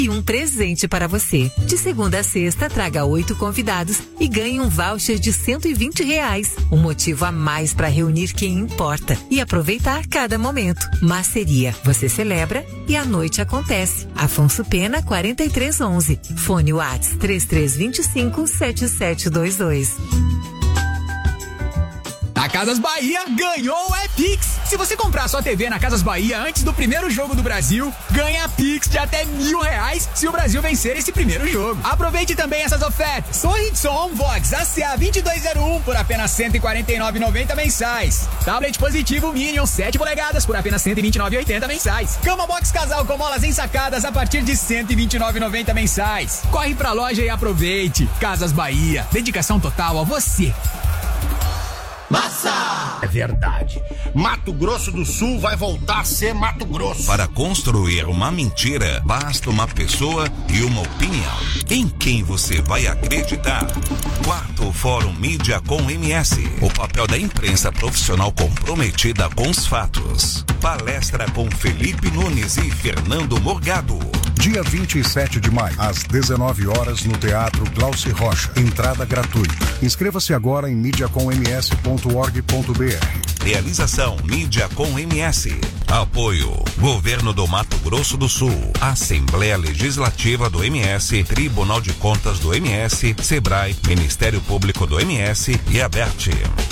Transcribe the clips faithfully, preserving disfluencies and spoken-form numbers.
e um presente para você. De segunda a sexta, traga oito convidados e ganhe um voucher de cento e vinte reais. Um motivo a mais para reunir quem importa e aproveitar cada momento. Maceria, você celebra e a noite acontece. Afonso Pena, quarenta e três onze. Fone WhatsApp três três dois cinco, sete sete dois dois. A Casas Bahia ganhou o é Pix. Se você comprar sua T V na Casas Bahia antes do primeiro jogo do Brasil, ganha Pix de até mil reais se o Brasil vencer esse primeiro jogo. Aproveite também essas ofertas. Sorridson Vox A C A dois dois zero um por apenas cento e quarenta e nove reais e noventa centavos mensais. Tablet Positivo Minion sete polegadas por apenas cento e vinte e nove reais e oitenta centavos mensais. Cama Box Casal com molas ensacadas a partir de cento e vinte e nove reais e noventa centavos mensais. Corre pra loja e aproveite. Casas Bahia. Dedicação total a você. Massa! É verdade. Mato Grosso do Sul vai voltar a ser Mato Grosso. Para construir uma mentira, basta uma pessoa e uma opinião. Em quem você vai acreditar? Quarto Fórum Mídia com M S. O papel da imprensa profissional comprometida com os fatos. Palestra com Felipe Nunes e Fernando Morgado. Dia vinte e sete de maio, às dezenove horas, no Teatro Glauci Rocha. Entrada gratuita. Inscreva-se agora em mídia com m s ponto org ponto b r. Realização Mídia com M S. Apoio Governo do Mato Grosso do Sul, Assembleia Legislativa do M S, Tribunal de Contas do M S, Sebrae, Ministério Público do M S e Abert.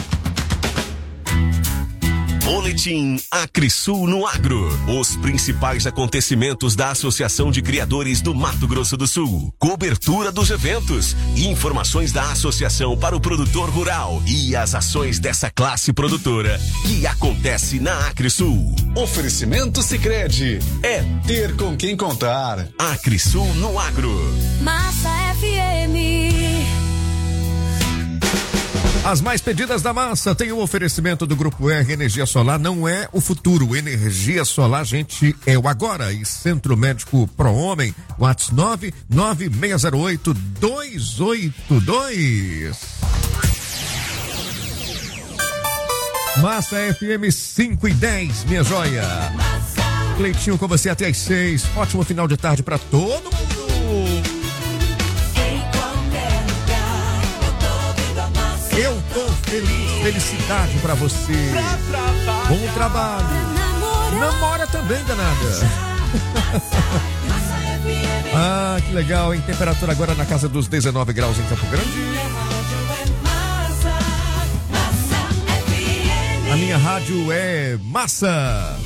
Boletim Acresul no Agro. Os principais acontecimentos da Associação de Criadores do Mato Grosso do Sul. Cobertura dos eventos. Informações da associação para o produtor rural e as ações dessa classe produtora que acontece na Acresul. Oferecimento Sicredi. É ter com quem contar. Acresul no Agro. Massa F M. As mais pedidas da massa tem um oferecimento do Grupo R. Energia Solar não é o futuro. Energia Solar, gente, é o agora. E Centro Médico Pro Homem, WhatsApp nove nove seis zero oito dois oito dois. Massa F M cinco e dez, minha joia. Cleitinho com você até às seis. Ótimo final de tarde para todo mundo. Eu tô feliz, felicidade pra você. Bom trabalho. Namora também, danada. Ah, que legal, hein? Temperatura agora na casa dos dezenove graus em Campo Grande. A minha rádio é Massa.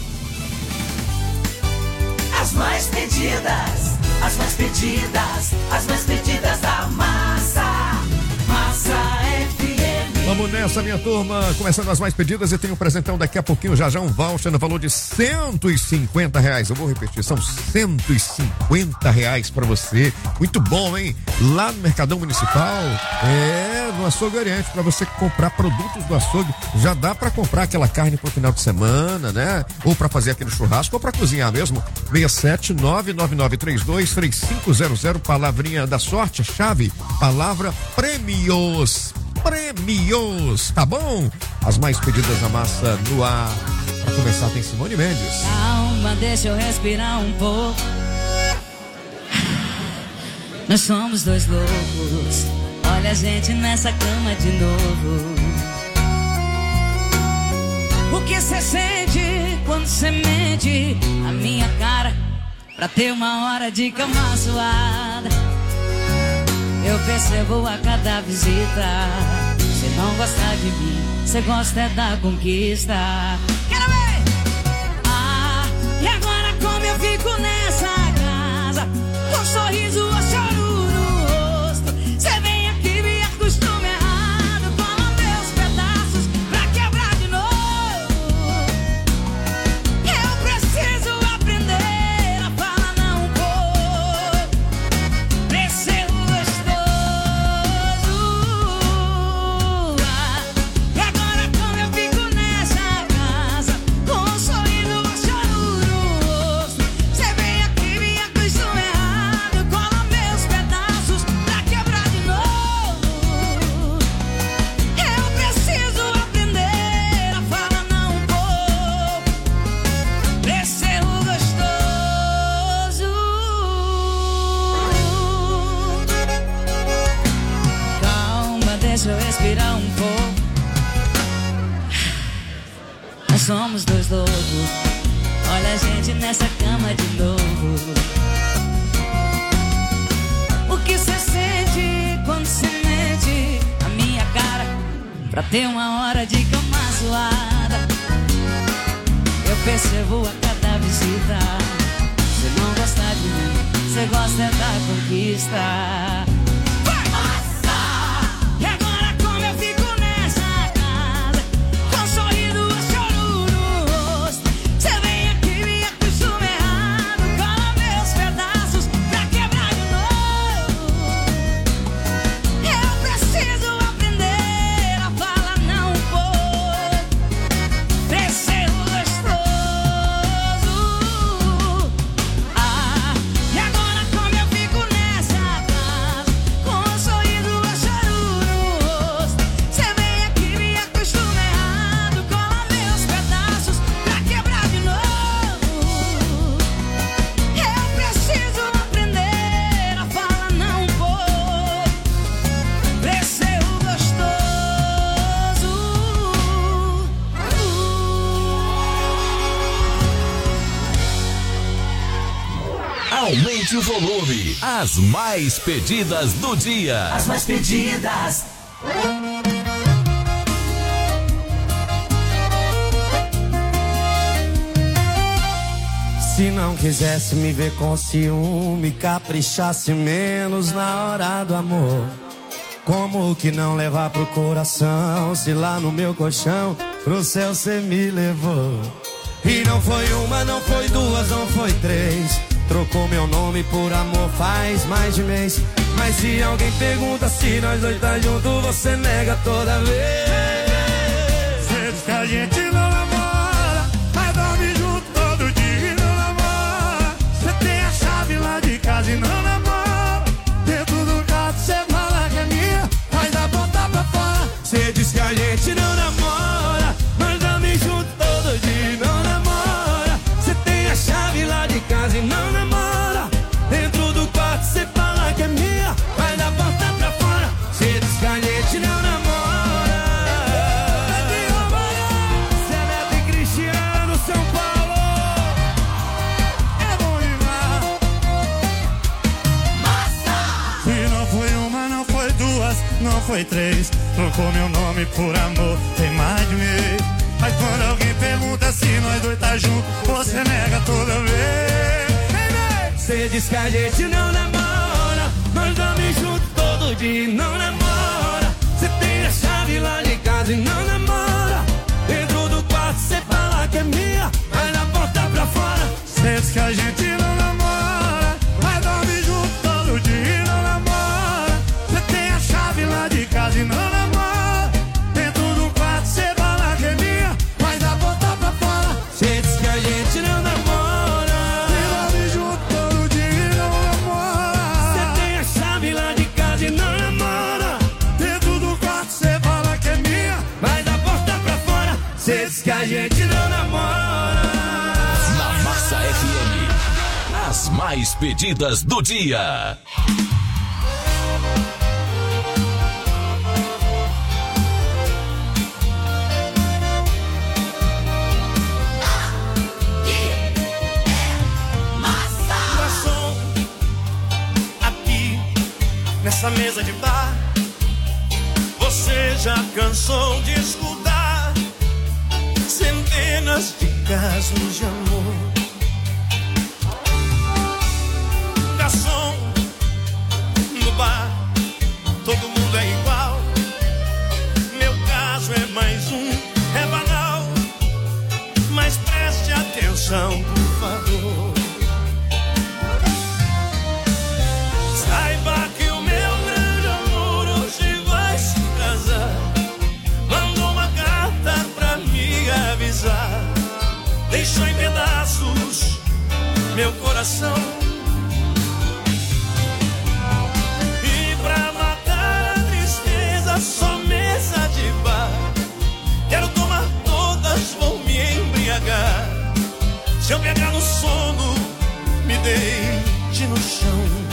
As mais pedidas, as mais pedidas, as mais pedidas da massa. Massa F M. Vamos nessa, minha turma, começando as mais pedidas e tem um presentão daqui a pouquinho, já já um voucher no valor de cento e cinquenta reais. Eu vou repetir, são cento e cinquenta reais pra você. Muito bom, hein? Lá no Mercadão Municipal, é, no Açougue Oriente, pra você comprar produtos do açougue. Já dá pra comprar aquela carne pro final de semana, né? Ou pra fazer aquele churrasco, ou pra cozinhar mesmo. seis sete nove nove nove três dois três cinco zero zero, palavrinha da sorte, chave, palavra prêmios. Prêmios, tá bom? As mais pedidas da massa no ar. Pra começar tem Simone Mendes. Calma, deixa eu respirar um pouco. Nós somos dois loucos. Olha a gente nessa cama de novo. O que cê sente quando cê mente a minha cara pra ter uma hora de cama suada? Eu percebo a cada visita. Cê não gosta de mim, cê gosta é da conquista. Quero ver! Ah, e agora como eu fico nessa casa, com um sorriso ou choro no rosto? Cê vem aqui me acostuma errado, toma meus pedaços pra quebrar de novo. Eu preciso aprender a falar não vou. Preciso gostoso. E agora como eu fico nessa casa, ter uma hora de cama suada. Eu percebo a cada visita. Você não gosta de mim, você gosta é da conquista. Vai! Massa! E agora como eu fico nessa casa, com um sorriso a choro no rosto. Você vem aqui, me acostuma errado, cola meus pedaços pra quebrar de novo. Eu preciso aprender a falar não um pouco. Descer o gostoso. Ah, e agora como eu fico nessa casa, com um sorriso a choro no rosto. Você vem aqui, me acostuma errado, cola meus pedaços pra quebrar de novo. Eu preciso aprender a falar não um pouco. Descer o gostoso. Aumente o volume. As mais pedidas do dia. As mais pedidas. Se não quisesse me ver com ciúme, caprichasse menos na hora do amor. Como que não levar pro coração, se lá no meu colchão pro céu cê me levou? E não foi uma, não foi duas, não foi três. Trocou meu nome por amor faz mais de mês. Mas se alguém pergunta se nós dois tá junto, você nega toda vez. Cê diz que a gente não namora, mas dorme junto todo dia e não namora. Cê tem a chave lá de casa e não namora. Dentro do quarto cê fala que é minha, mas a porta pra fora. Cê diz que a gente não namora, mas dorme junto todo dia e não namora. Cê tem a chave lá de casa e não namora. Dentro do quarto cê fala que é minha, mas a porta pra fora. Cê diz que a gente não namora. Cê é Neto e Cristiano, São Paulo. É bom demais. Massa! Se não foi uma, não foi duas, não foi três. Trocou meu nome por amor, tem mais de mês. Mas quando alguém pergunta se nós dois tá junto, você nega toda vez. Cê diz que a gente não namora, nós dorme junto todo dia e não namora. Cê tem a chave lá de casa e não namora. Dentro do quarto cê fala que é minha, mas na porta pra fora. Cê diz que a gente não namora, mas dorme junto todo dia e não namora. Cê tem a chave lá de casa e não namora. Dentro do quarto cê fala que é minha, mas na porta pra fora. Cê diz que a gente não namora. Cê diz que a gente não namora. Na Massa F M, as mais pedidas do dia. Garçom, aqui nessa mesa de bar, você já cansou de escutar centenas de casos de amor. Garçom, no bar, todo mundo é igual. Meu caso é mais um, é banal. Mas preste atenção, por favor. Saiba que o meu grande amor hoje vai se casar. Mandou uma carta pra me avisar. Deixou em pedaços meu coração. E pra matar a tristeza, só mesa de bar. Quero tomar todas, vou me embriagar. Se eu pegar no sono, me deite no chão.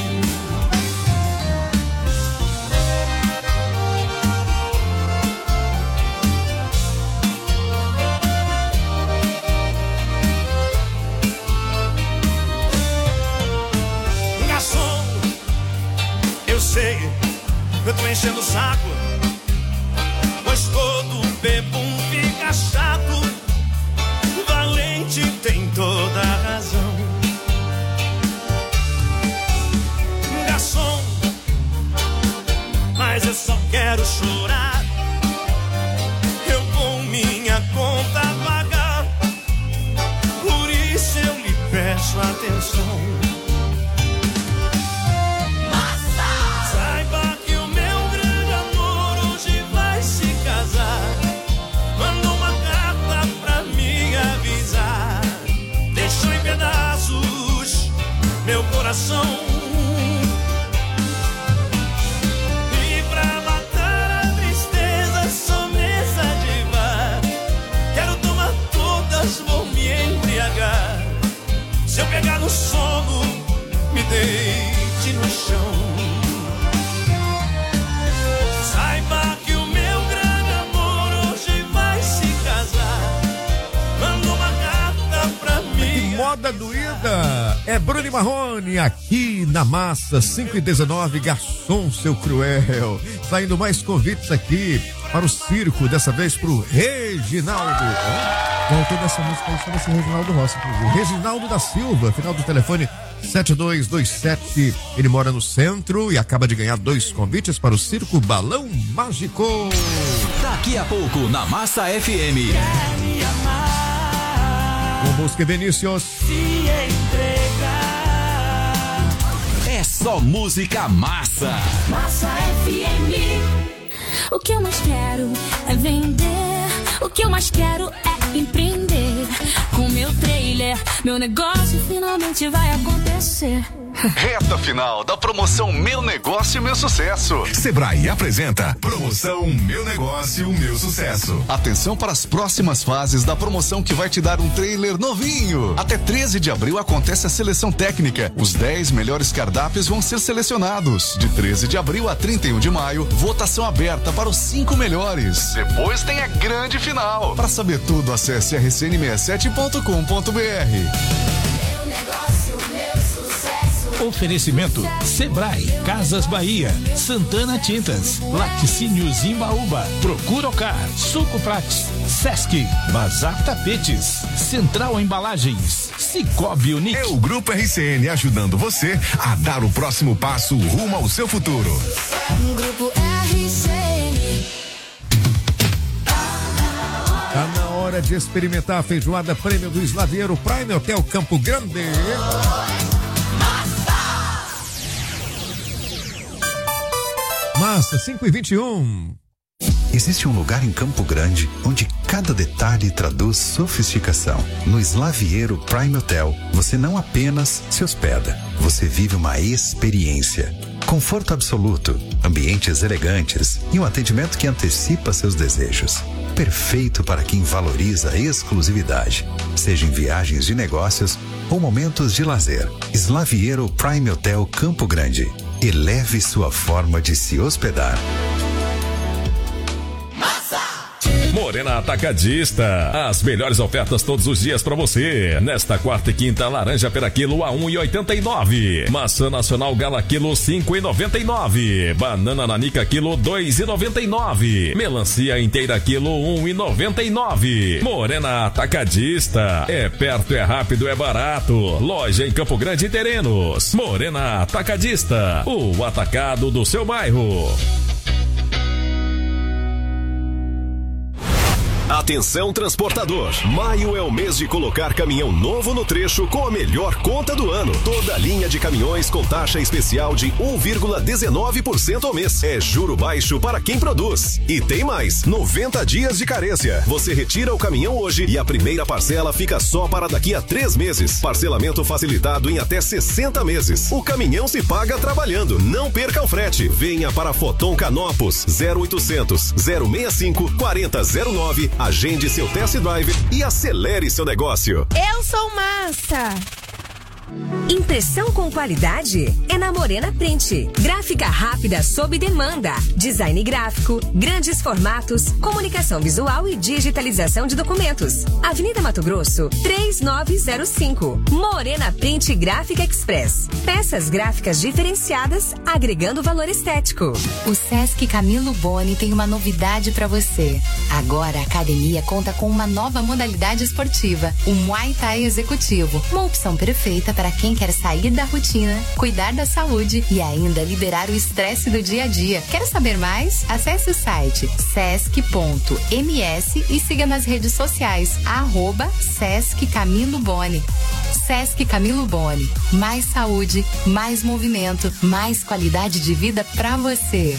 Eu sei, eu tô enchendo o saco, pois todo toda a razão. Garçom, mas eu só quero chorar. Eu com minha conta pagar, por isso eu lhe peço atenção. Massa! Saiba que o meu grande amor hoje vai se casar. Manda uma carta pra me avisar. Deixou em pedaços meu coração. Vou me embriagar. Se eu pegar no sono, me deite no chão. Saiba que o meu grande amor hoje vai se casar. Manda uma carta pra mim. Moda doída é Bruno e Marrone aqui na Massa. Cinco e dezenove, garçom seu cruel. Saindo mais convites aqui para o circo, dessa vez pro Reginaldo. O autor dessa música aí chama-se Reginaldo Rossi, inclusive. Reginaldo da Silva, final do telefone sete dois dois sete. Ele mora no centro e acaba de ganhar dois convites para o Circo Balão Mágico. Daqui a pouco na Massa F M. Com Bosque Vinícius. Se entregar. É só música massa. Massa F M. O que eu mais quero é vender. O que eu mais quero é empreender. Com meu trailer, meu negócio finalmente vai acontecer. Reta final da promoção Meu Negócio, Meu Sucesso. Sebrae apresenta Promoção Meu Negócio, Meu Sucesso. Atenção para as próximas fases da promoção que vai te dar um trailer novinho. Até treze de abril acontece a seleção técnica. Os dez melhores cardápios vão ser selecionados. De treze de abril a trinta e um de maio, votação aberta para os cinco melhores. Depois tem a grande final. Para saber tudo, acesse r c n sessenta e sete ponto com ponto b r. Meu negócio, meu sucesso. Oferecimento Sebrae, Casas Bahia, Santana Tintas, Laticínios Imbaúba, Procuracar, Sucoprax, Sesc, Bazar Tapetes, Central Embalagens, Cicobi Unique. É o Grupo R C N ajudando você a dar o próximo passo rumo ao seu futuro. Grupo R C N. Tá na hora de experimentar a feijoada prêmio do Slaviero Prime Hotel Campo Grande. Massa, cinco e vinte e um. Existe um lugar em Campo Grande onde cada detalhe traduz sofisticação. No Slaviero Prime Hotel, você não apenas se hospeda, você vive uma experiência. Conforto absoluto, ambientes elegantes e um atendimento que antecipa seus desejos. Perfeito para quem valoriza a exclusividade, seja em viagens de negócios ou momentos de lazer. Slaviero Prime Hotel Campo Grande. Eleve sua forma de se hospedar. Morena Atacadista, as melhores ofertas todos os dias pra você. Nesta quarta e quinta, laranja pera quilo a um e oitenta e nove. Maçã nacional gala quilo cinco e noventa e nove. Banana nanica quilo dois e noventa e nove. Melancia inteira quilo um e noventa e nove. Morena Atacadista, é perto, é rápido, é barato. Loja em Campo Grande e Terenos. Morena Atacadista, o atacado do seu bairro. Atenção transportador, maio é o mês de colocar caminhão novo no trecho com a melhor conta do ano. Toda a linha de caminhões com taxa especial de um vírgula dezenove por cento ao mês. É juro baixo para quem produz. E tem mais, noventa dias de carência. Você retira o caminhão hoje e a primeira parcela fica só para daqui a três meses. Parcelamento facilitado em até sessenta meses. O caminhão se paga trabalhando, não perca o frete. Venha para Foton Canopus, zero oitocentos, zero sessenta e cinco, quarenta zero nove. Agende seu test drive e acelere seu negócio. Eu sou Massa. Impressão com qualidade é na Morena Print. Gráfica rápida sob demanda. Design gráfico, grandes formatos, comunicação visual e digitalização de documentos. Avenida Mato Grosso, três nove zero cinco. Morena Print Gráfica Express. Peças gráficas diferenciadas, agregando valor estético. O Sesc Camilo Boni tem uma novidade para você. Agora a academia conta com uma nova modalidade esportiva, o Muay Thai Executivo. Uma opção perfeita para quem quer sair da rotina, cuidar da saúde e ainda liberar o estresse do dia a dia. Quer saber mais? Acesse o site sesc ponto m s e siga nas redes sociais, arroba Sesc Camilo Boni. Sesc Camilo Boni. Mais saúde, mais movimento, mais qualidade de vida pra você.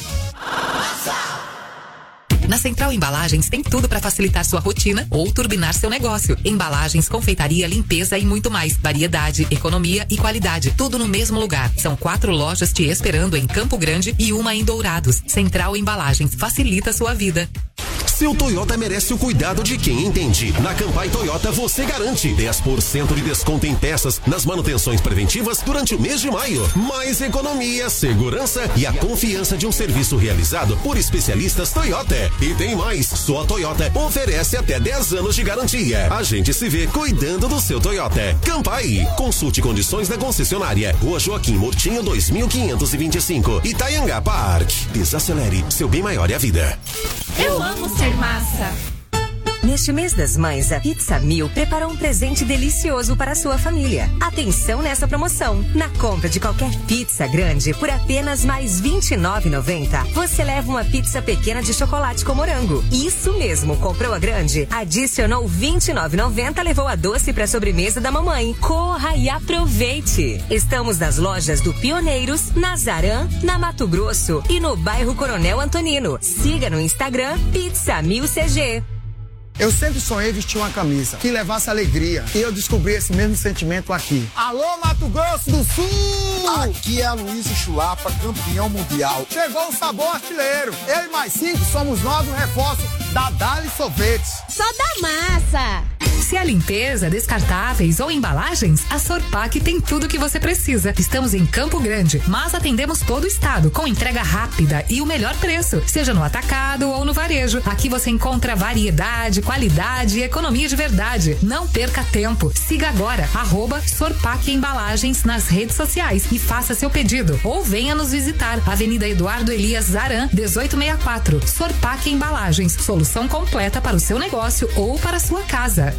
Na Central Embalagens tem tudo para facilitar sua rotina ou turbinar seu negócio. Embalagens, confeitaria, limpeza e muito mais. Variedade, economia e qualidade. Tudo no mesmo lugar. São quatro lojas te esperando em Campo Grande e uma em Dourados. Central Embalagens. Facilita sua vida. Seu Toyota merece o cuidado de quem entende. Na Campai Toyota você garante dez por cento de desconto em peças nas manutenções preventivas durante o mês de maio. Mais economia, segurança e a confiança de um serviço realizado por especialistas Toyota. E tem mais, só a Toyota oferece até dez anos de garantia. A gente se vê cuidando do seu Toyota. Campai, consulte condições da concessionária. Rua Joaquim Murtinho dois mil quinhentos e vinte e cinco, Itaianga Park. Desacelere, seu bem maior é a vida. Eu amo ser massa. Neste mês das mães, a Pizza Mil preparou um presente delicioso para a sua família. Atenção nessa promoção. Na compra de qualquer pizza grande por apenas mais vinte e nove reais e noventa centavos, você leva uma pizza pequena de chocolate com morango. Isso mesmo, comprou a grande, adicionou vinte e nove reais e noventa centavos, levou a doce para a sobremesa da mamãe. Corra e aproveite! Estamos nas lojas do Pioneiros, na Zaran, na Mato Grosso e no bairro Coronel Antonino. Siga no Instagram Pizza Mil C G. Eu sempre sonhei vestir uma camisa que levasse alegria. E eu descobri esse mesmo sentimento aqui. Alô, Mato Grosso do Sul! Aqui é a Luísa Chulapa, campeão mundial. Chegou o sabor artilheiro. Eu e mais cinco somos novos reforços da Dali Sorvetes. Só da massa! Se é limpeza, descartáveis ou embalagens, a Sorpac tem tudo o que você precisa. Estamos em Campo Grande, mas atendemos todo o estado com entrega rápida e o melhor preço, seja no atacado ou no varejo. Aqui você encontra variedade, qualidade e economia de verdade. Não perca tempo. Siga agora, arroba Sorpac Embalagens nas redes sociais e faça seu pedido. Ou venha nos visitar. Avenida Eduardo Elias Zaran, dezoito sessenta e quatro. Sorpac Embalagens. Solução completa para o seu negócio ou para a sua casa.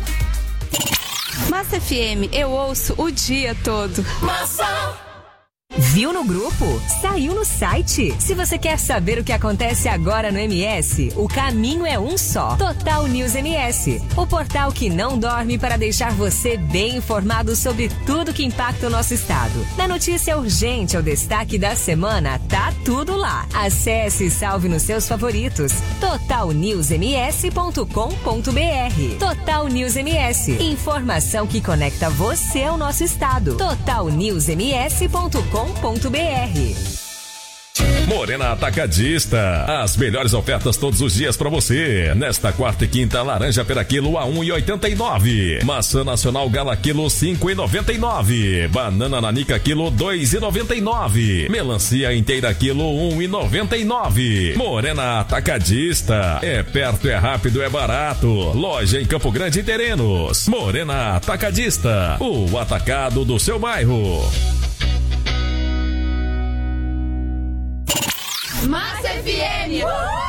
Massa F M, eu ouço o dia todo. Massa! Viu no grupo? Saiu no site. Se você quer saber o que acontece agora no M S, o caminho é um só. Total News M S, o portal que não dorme para deixar você bem informado sobre tudo que impacta o nosso estado. Na notícia urgente ao destaque da semana, tá tudo lá. Acesse e salve nos seus favoritos. total news m s ponto com ponto b r. Total News M S, informação que conecta você ao nosso estado. total news m s ponto com ponto b r. Morena Atacadista, as melhores ofertas todos os dias pra você. Nesta quarta e quinta, laranja pera quilo a um real e oitenta e nove centavos. Maçã nacional gala quilo cinco reais e noventa e nove centavos. Banana nanica quilo dois reais e noventa e nove centavos. Melancia inteira quilo um real e noventa e nove centavos. Morena Atacadista, é perto, é rápido, é barato. Loja em Campo Grande e Terenos. Morena Atacadista, o atacado do seu bairro. Massa F M!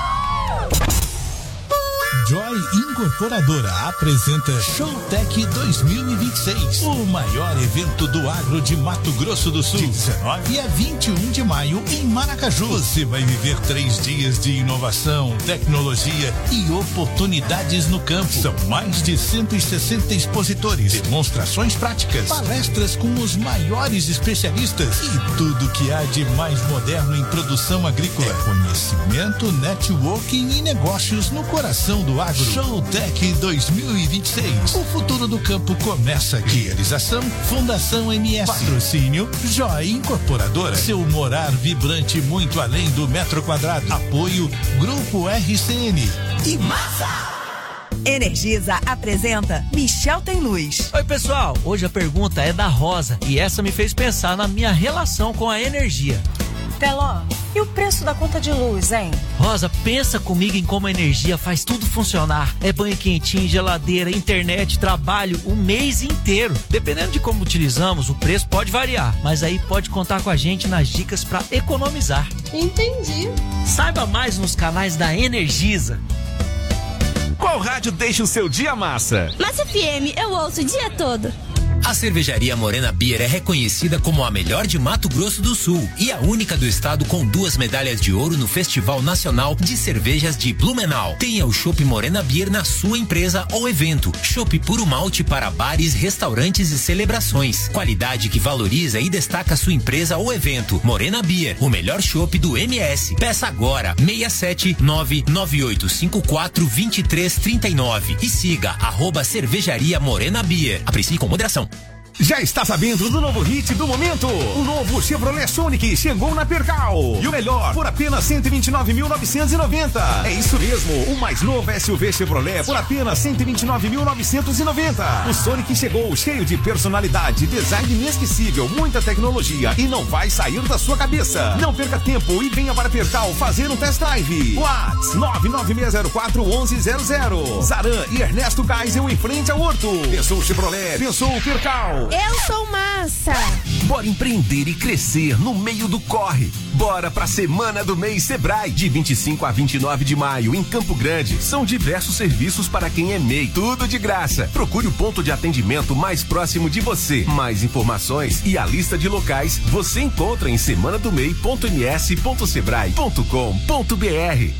Joy Incorporadora apresenta Showtech dois mil e vinte e seis, o maior evento do agro de Mato Grosso do Sul. De dezenove a vinte e um de maio em Maracaju. Você vai viver três dias de inovação, tecnologia e oportunidades no campo. São mais de cento e sessenta expositores, demonstrações práticas, palestras com os maiores especialistas e tudo que há de mais moderno em produção agrícola. É conhecimento, networking e negócios no coração do agro. Showtech dois mil e vinte e seis. O futuro do campo começa aqui. Realização Fundação M S. Patrocínio Joy Incorporadora. Seu morar vibrante muito além do metro quadrado. Apoio Grupo R C N. E massa! Energisa apresenta Michel Tem Luz. Oi, pessoal. Hoje a pergunta é da Rosa e essa me fez pensar na minha relação com a energia. Teló, e o preço da conta de luz, hein? Rosa, pensa comigo em como a energia faz tudo funcionar. É banho quentinho, geladeira, internet, trabalho, o mês inteiro. Dependendo de como utilizamos, o preço pode variar, mas aí pode contar com a gente nas dicas para economizar. Entendi. Saiba mais nos canais da Energisa. Qual rádio deixa o seu dia massa? Massa F M, eu ouço o dia todo. A cervejaria Morena Beer é reconhecida como a melhor de Mato Grosso do Sul e a única do estado com duas medalhas de ouro no Festival Nacional de Cervejas de Blumenau. Tenha o Chopp Morena Beer na sua empresa ou evento. Chopp puro malte para bares, restaurantes e celebrações. Qualidade que valoriza e destaca sua empresa ou evento. Morena Beer, o melhor chopp do M S. Peça agora seis sete nove nove oito cinco quatro dois três três nove e siga arroba cervejaria Morena Beer. Aprecie com moderação. Já está sabendo do novo hit do momento? O novo Chevrolet Sonic chegou na Percal. E o melhor, por apenas cento e vinte e nove mil novecentos e noventa. É isso mesmo, o mais novo S U V Chevrolet por apenas cento e vinte e nove mil novecentos e noventa. O Sonic chegou cheio de personalidade, design inesquecível, muita tecnologia e não vai sair da sua cabeça. Não perca tempo e venha para Percal fazer um test drive. Whats nove nove seis zero quatro um um zero zero. Zaran e Ernesto Geisel em frente ao Horto. Pensou Chevrolet, pensou Percal. Eu sou massa. Bora empreender e crescer no meio do corre. Bora pra Semana do Mês Sebrae, de vinte e cinco a vinte e nove de maio, em Campo Grande. São diversos serviços para quem é M E I, tudo de graça. Procure o ponto de atendimento mais próximo de você. Mais informações e a lista de locais você encontra em semana do mei ponto m s ponto sebrae ponto com ponto b r.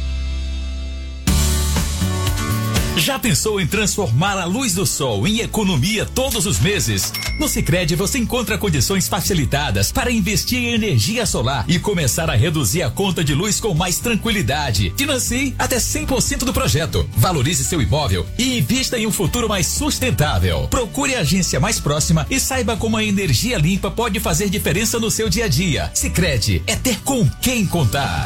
Já pensou em transformar a luz do sol em economia todos os meses? No Sicredi você encontra condições facilitadas para investir em energia solar e começar a reduzir a conta de luz com mais tranquilidade. Financie até cem por cento do projeto. Valorize seu imóvel e invista em um futuro mais sustentável. Procure a agência mais próxima e saiba como a energia limpa pode fazer diferença no seu dia a dia. Sicredi é ter com quem contar.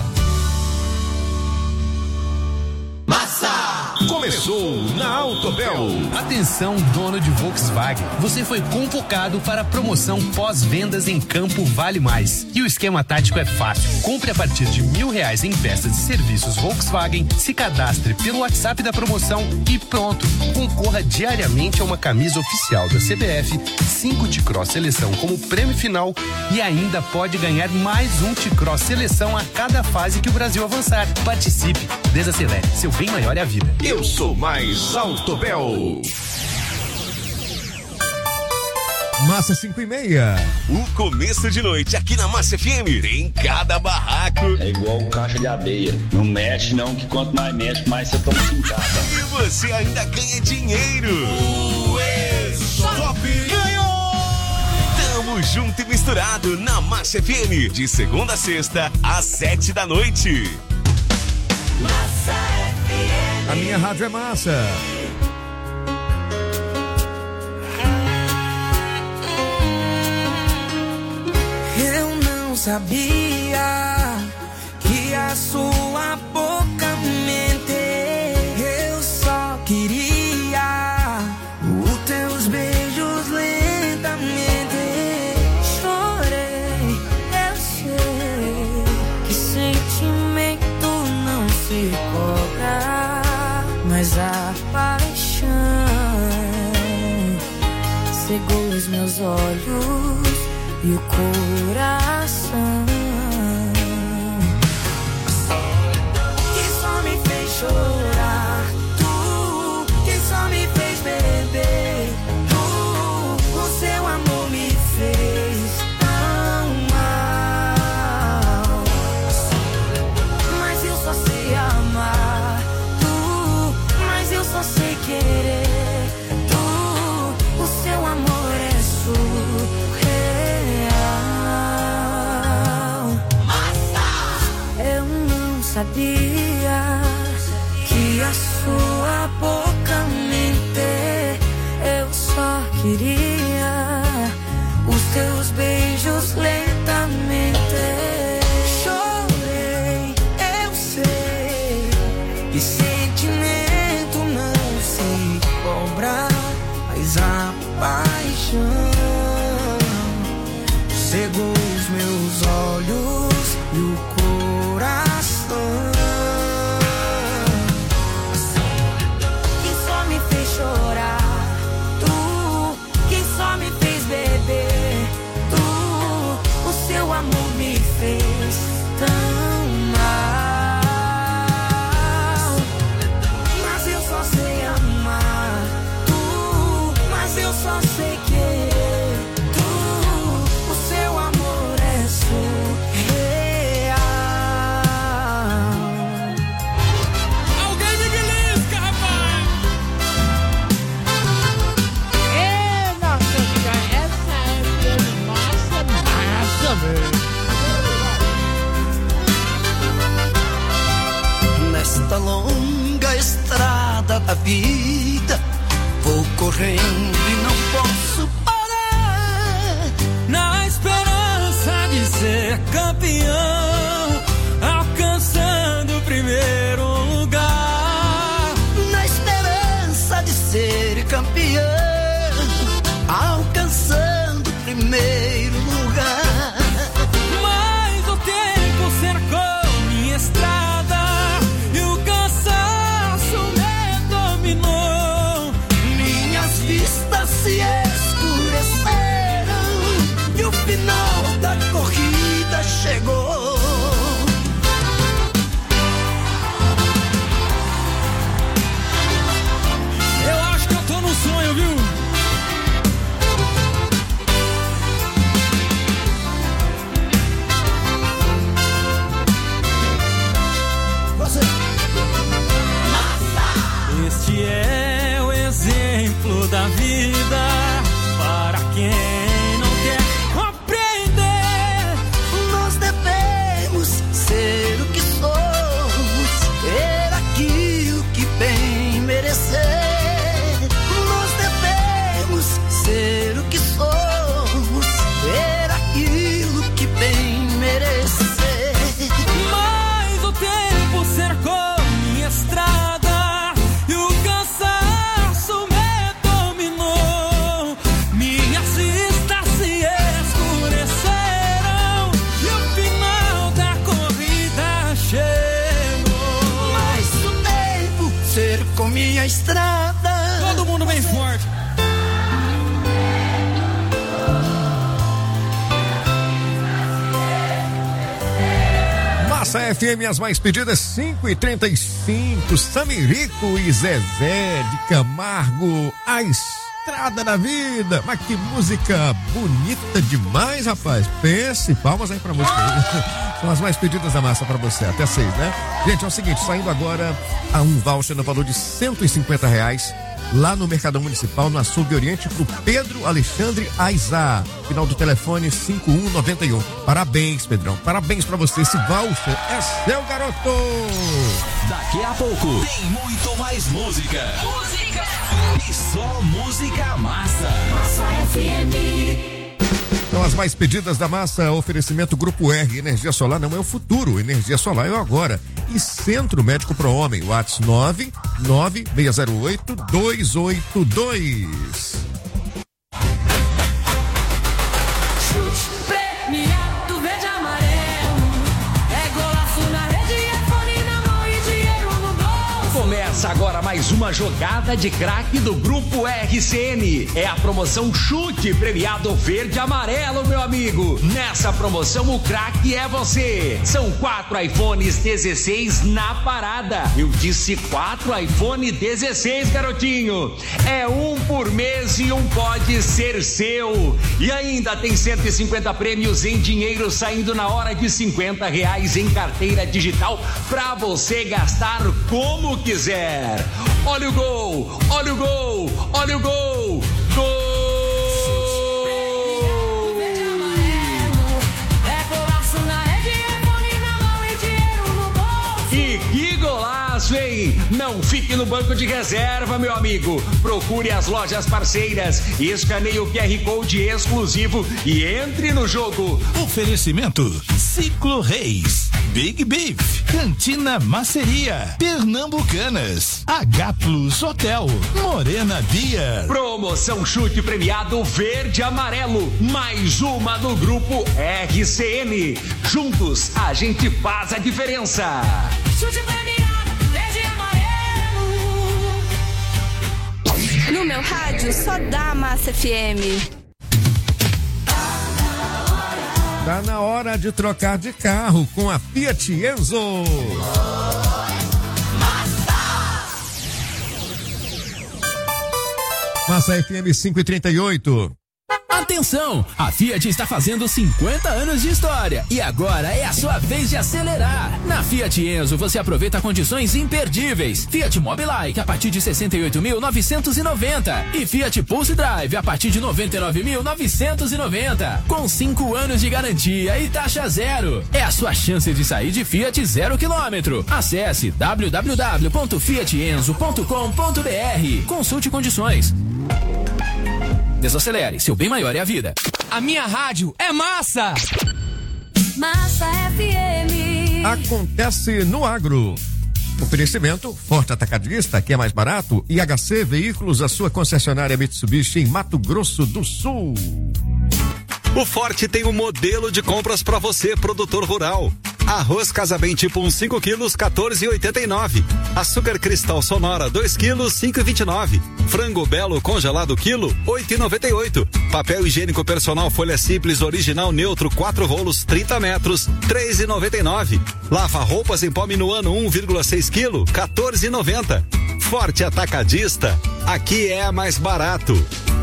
Massa! Começou na Autobel. Atenção, dono de Volkswagen. Você foi convocado para a promoção pós-vendas em Campo Vale Mais. E o esquema tático é fácil. Compre a partir de mil reais em peças e serviços Volkswagen, se cadastre pelo WhatsApp da promoção e pronto. Concorra diariamente a uma camisa oficial da C B F, cinco T-Cross Seleção como prêmio final e ainda pode ganhar mais um T-Cross Seleção a cada fase que o Brasil avançar. Participe, desacelere. Seu bem maior é a vida. Eu sou mais Autobel. Massa cinco e meia. O começo de noite aqui na Massa F M tem cada barraco. É igual caixa de areia. Não mexe não, que quanto mais mexe, mais você toma cincada. E você ainda ganha dinheiro. O E-Shop ganhou! Tamo junto e misturado na Massa F M. De segunda a sexta, às sete da noite. Massa F M. A minha rádio é massa. Eu não sabia que a sua boca mente. Eu só queria os teus beijos lentamente. Chorei, eu sei que sentimento não se cobra, mas a paixão cegou os meus olhos e o coração, que só me fez chorar, tu, que só me fez beber, tu, o seu amor me fez tão mal, mas eu só sei amar, tu, mas eu só sei querer, tu, o seu amor é surreal. Sabia que a sua boca mente. Eu só queria os teus beijos lentamente. Chorei, eu sei que sentimento não amor me fez tão mal. Mas eu só sei amar tu, mas eu só sei querer tu. O seu amor é surreal. Alguém me belisca, rapaz! É, nossa, essa é massa, massa mesmo. Nesta longa estrada da vida, vou correndo e não posso parar. Na esperança de ser campeão, alcançando o primeiro lugar. Na esperança de ser campeão, alcançando o primeiro lugar. Mas o tempo cercou minha estrada e o cansaço me dominou. Minhas vistas se escureceram e o final da corrida chegou. Eu acho que eu tô num sonho, viu? Você. Este é o exemplo da vida para quem não quer compreender. Nós devemos ser o que somos, ter aquilo que bem merecer. Nós devemos ser o que somos, ter aquilo que bem merecer. Mas o tempo cercou minha estrada e o cansaço me dominou. Minhas vistas se escureceram e o final da corrida chegou. Mas o tempo cercou minha estrada. Todo mundo bem forte. Massa F M, as mais pedidas, cinco e trinta e cinco. Samirico e Zezé de Camargo, a estrada da vida. Mas que música bonita demais, rapaz. Pense, palmas aí pra música. São as mais pedidas da massa pra você, até seis, né? Gente, é o seguinte, saindo agora a um voucher no valor de cento e cinquenta reais. Lá no Mercadão Municipal, no Açougue Oriente, pro Pedro Alexandre Aizá. Final do telefone cinco um nove um. Parabéns, Pedrão. Parabéns pra você. Esse voucher é seu, garoto. Daqui a pouco tem muito mais música. Música! E só música massa. Massa F M. Então, as mais pedidas da massa, oferecimento Grupo R, energia solar não é o futuro, energia solar é o agora. E Centro Médico Pro Homem, WhatsApp nove nove seis zero oito dois oito dois. Premiado verde amarelo, é golaço na rede, é fone na mão e dinheiro no bolso. Começa agora mais uma jogada de craque do Grupo R C N. É a promoção Chute Premiado Verde Amarelo, meu amigo. Nessa promoção o craque é você. São quatro iPhones dezesseis na parada. Eu disse quatro iPhone dezesseis, garotinho. É um por mês e um pode ser seu. E ainda tem cento e cinquenta prêmios em dinheiro saindo na hora de cinquenta reais em carteira digital pra você gastar como quiser. Olha o gol, olha o gol, olha o gol, gol! E que golaço, hein? Não fique no banco de reserva, meu amigo. Procure as lojas parceiras, escaneie o Q R Code exclusivo e entre no jogo. Oferecimento Ciclo Reis, Big Beef, Cantina Maceria, Pernambucanas, H Plus Hotel, Morena Beer. Promoção Chute Premiado Verde Amarelo, mais uma do Grupo R C N. Juntos a gente faz a diferença. Chute premiado, verde e amarelo. No meu rádio só dá Massa F M. Tá na hora de trocar de carro com a Fiat Enzo. Massa F M cinco e trinta e oito. Atenção! A Fiat está fazendo cinquenta anos de história e agora é a sua vez de acelerar. Na Fiat Enzo você aproveita condições imperdíveis. Fiat Mobilike a partir de sessenta e oito mil novecentos e noventa e Fiat Pulse Drive a partir de noventa e nove mil novecentos e noventa. Com cinco anos de garantia e taxa zero. É a sua chance de sair de Fiat zero quilômetro. Acesse w w w ponto fiat enzo ponto com ponto b r. Consulte condições. Desacelere, seu bem maior é a vida. A minha rádio é massa! Massa F M. Acontece no agro. Oferecimento Forte Atacadista, que é mais barato, e H C Veículos, a sua concessionária Mitsubishi em Mato Grosso do Sul. O Forte tem um modelo de compras para você, produtor rural. Arroz Casa Bem tipo um cinco quilos, quatorze reais e oitenta e nove centavos. Açúcar Cristal Sonora dois quilos, cinco reais e vinte e nove centavos. Frango Belo congelado quilo, oito reais e noventa e oito centavos. Papel higiênico personal folha simples original neutro quatro rolos trinta metros, três reais e noventa e nove centavos. Lava roupas em pó Minuano um vírgula seis quilos, quatorze reais e noventa centavos. Forte Atacadista, aqui é mais barato.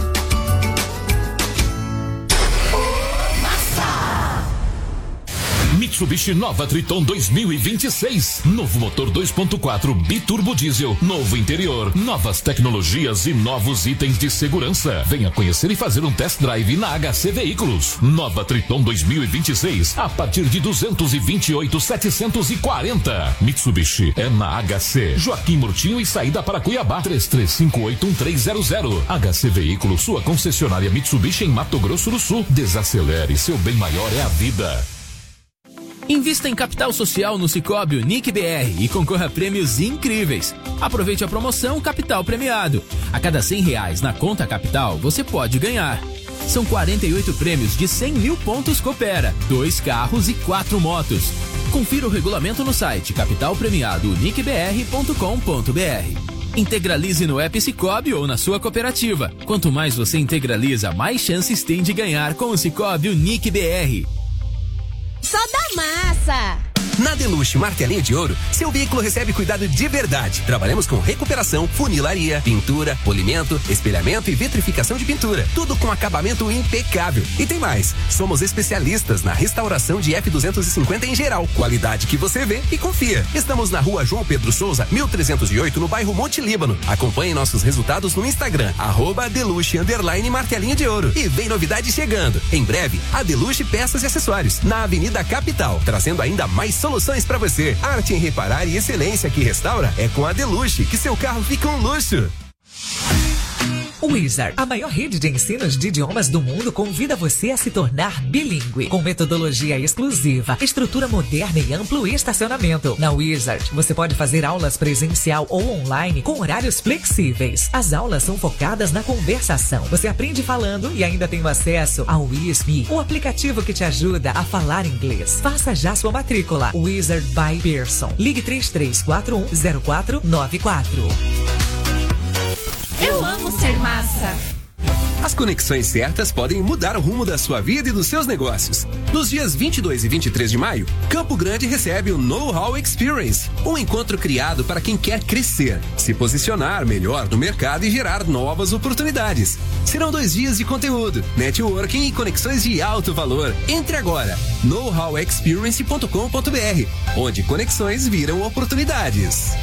Mitsubishi Nova Triton dois mil e vinte e seis. Novo motor dois ponto quatro biturbo diesel, novo interior, novas tecnologias e novos itens de segurança. Venha conhecer e fazer um test drive na H C Veículos. Nova Triton dois mil e vinte e seis a partir de duzentos e vinte e oito mil setecentos e quarenta. Mitsubishi é na H C. Joaquim Murtinho e saída para Cuiabá. três três cinco oito um três zero zero. H C Veículos, sua concessionária Mitsubishi em Mato Grosso do Sul. Desacelere, seu bem maior é a vida. Invista em capital social no Sicoob Unique B R e concorra a prêmios incríveis. Aproveite a promoção Capital Premiado. A cada cem reais na conta Capital, você pode ganhar. São quarenta e oito prêmios de cem mil pontos Coopera, dois carros e quatro motos. Confira o regulamento no site capital premiado unique b r ponto com ponto b r. Integralize no app Sicoob ou na sua cooperativa. Quanto mais você integraliza, mais chances tem de ganhar com o Sicoob Unique B R. Só dá massa! Na Deluxe Martelinho de Ouro, seu veículo recebe cuidado de verdade. Trabalhamos com recuperação, funilaria, pintura, polimento, espelhamento e vitrificação de pintura. Tudo com acabamento impecável. E tem mais, somos especialistas na restauração de F duzentos e cinquenta em geral. Qualidade que você vê e confia. Estamos na rua João Pedro Souza, mil trezentos e oito, no bairro Monte Líbano. Acompanhe nossos resultados no Instagram, arroba Deluxe underline Martelinho de Ouro. E vem novidade chegando. Em breve, a Deluxe Peças e Acessórios, na Avenida Capital, trazendo ainda mais soluções para você. Arte em reparar e excelência que restaura é com a Deluxe, que seu carro fica um luxo. Wizard, a maior rede de ensinos de idiomas do mundo, convida você a se tornar bilíngue, com metodologia exclusiva, estrutura moderna e amplo estacionamento. Na Wizard, você pode fazer aulas presencial ou online com horários flexíveis. As aulas são focadas na conversação. Você aprende falando e ainda tem acesso ao WizMe, o aplicativo que te ajuda a falar inglês. Faça já sua matrícula. Wizard by Pearson. Ligue três três quatro um zero quatro nove quatro. Eu amo ser massa. As conexões certas podem mudar o rumo da sua vida e dos seus negócios. Nos dias vinte e dois e vinte e três de maio, Campo Grande recebe o Know-How Experience, um encontro criado para quem quer crescer, se posicionar melhor no mercado e gerar novas oportunidades. Serão dois dias de conteúdo, networking e conexões de alto valor. Entre agora, know how experience ponto com ponto b r, onde conexões viram oportunidades.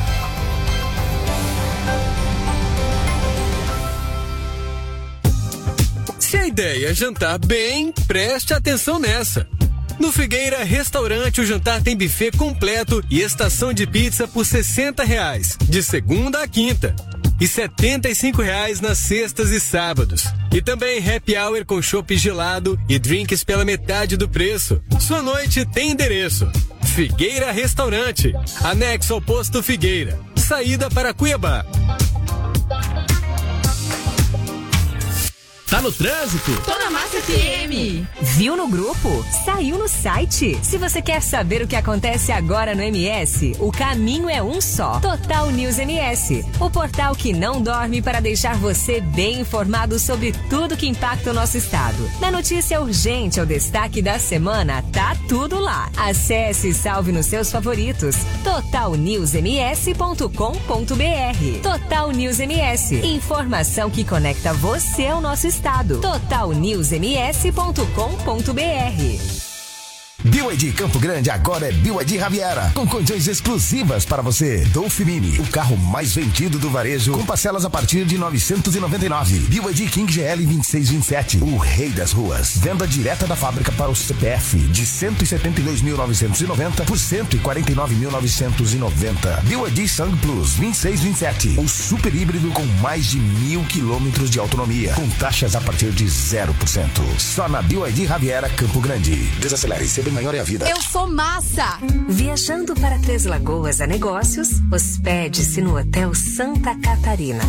Se a ideia é jantar bem, preste atenção nessa. No Figueira Restaurante, o jantar tem buffet completo e estação de pizza por sessenta reais, de segunda a quinta. E setenta e cinco reais nas sextas e sábados. E também happy hour com chopp gelado e drinks pela metade do preço. Sua noite tem endereço. Figueira Restaurante, anexo ao posto Figueira. Saída para Cuiabá. Tá no trânsito? Tô na Massa F M. Viu no grupo? Saiu no site. Se você quer saber o que acontece agora no M S, o caminho é um só. Total News M S, o portal que não dorme para deixar você bem informado sobre tudo que impacta o nosso estado. Da notícia urgente ao destaque da semana, tá tudo lá. Acesse e salve nos seus favoritos. total news m s ponto com ponto b r. Total News M S, informação que conecta você ao nosso estado. total news m s ponto com ponto b r. B Y D Campo Grande agora é B Y D Riviera, com condições exclusivas para você. Dolph Mini, o carro mais vendido do varejo, com parcelas a partir de novecentos e noventa e nove. B Y D King G L vinte e seis vinte e sete, o rei das ruas. Venda direta da fábrica para o C P F de cento e setenta e dois mil novecentos e noventa por cento e quarenta e nove mil novecentos e noventa. B Y D Sang Plus vinte e seis vinte e sete, o super híbrido com mais de mil quilômetros de autonomia, com taxas a partir de zero por cento. Só na B Y D Riviera Campo Grande. Desacelere, C B maior é a vida. Eu sou massa. Viajando para Três Lagoas a negócios, hospede-se no Hotel Santa Catarina.